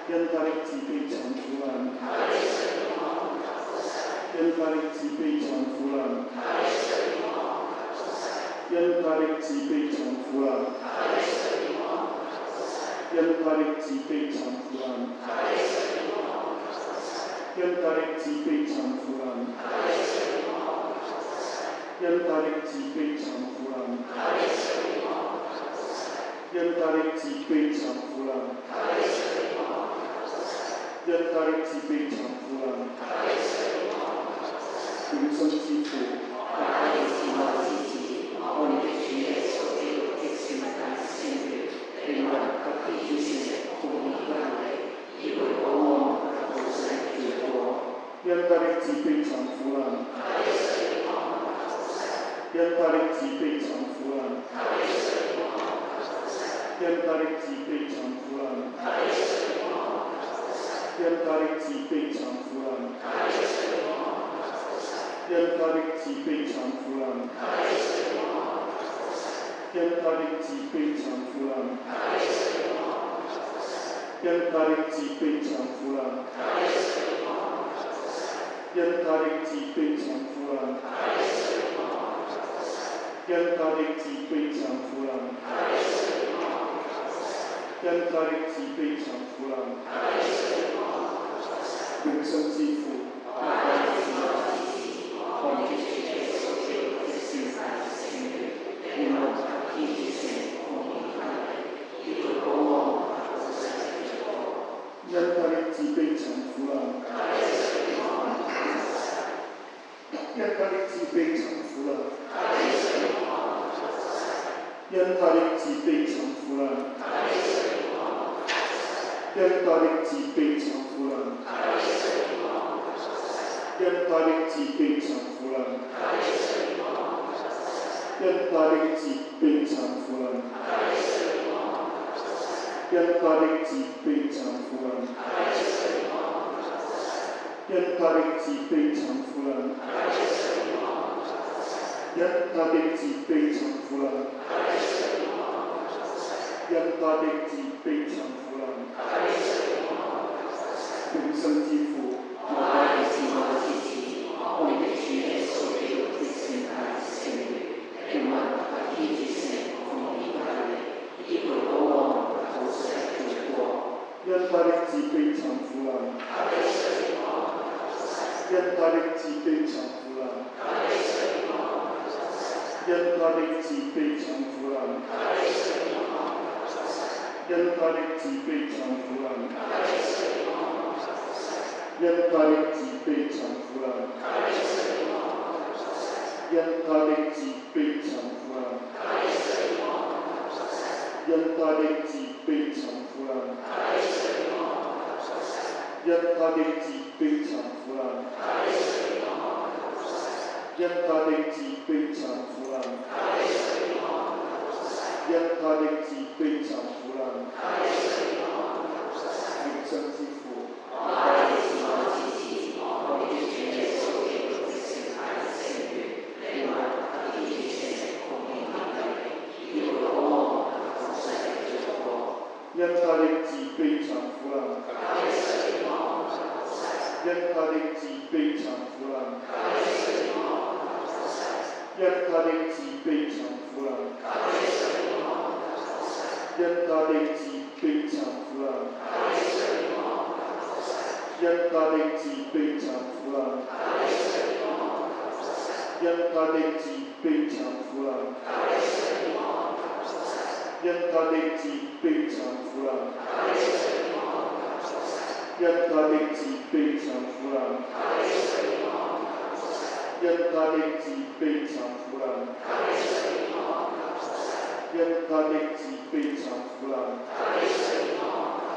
因他的脊背常出来，因他的脊背常出来，因他的脊背常出来，因他的脊背常出来，因他的脊背常出来，因他的脊背常出来，因他的脊背常出来，因他的脊背常出来，永生之父，我们的主耶稣基督的圣诞圣日，令我和弟兄姐同一关怀，以为我们的后生之国，因他的脊背常出来，因他的脊背常出来，因他的脊背常出来，因他的脊背常出来，因他的脊背常出来，因他的脊背常出来，因他的脊背常出来，因他的脊背常出来，因他的脊背常出来，因他的脊背常出来，永生之父，我们的主耶稣基督的圣诞圣日，令我和弟兄姐同一关怀，以为我们的后生之国，因他的脊背常出来，因他的脊背常出来，因他的脊背常出来，因他的脊背常出来，因他的脊背常出来，因他的脊背常出来，因他的脊背常出来，因他的脊背常出来，因他的脊背常出来，因他的脊背常出来，永生之父，我们的主耶稣基督的圣诞圣日，令我和弟兄姐同一关怀，以为我们的后生之国，因他的脊背常出来，因他的脊背常出来，因他的脊背常出来，因他的脊背常出来，因他的脊背常出来，因他的脊背常出来，因他的脊背常出来，因他的脊背常出来，因他的脊背常出来，因他的脊背常出来，永生之父，我们的主耶稣基督的圣诞圣日，令我和弟兄姐同一关怀，以为我们的后生之国，因他的脊背常出来，因他的脊背常出来，因他的脊背常出来，因他的脊背常出来，因他的脊背常出来，因他的脊背常出来，因他的脊背常出来，因他的脊背常出来，因他的脊背常出来，因他的脊背常出来，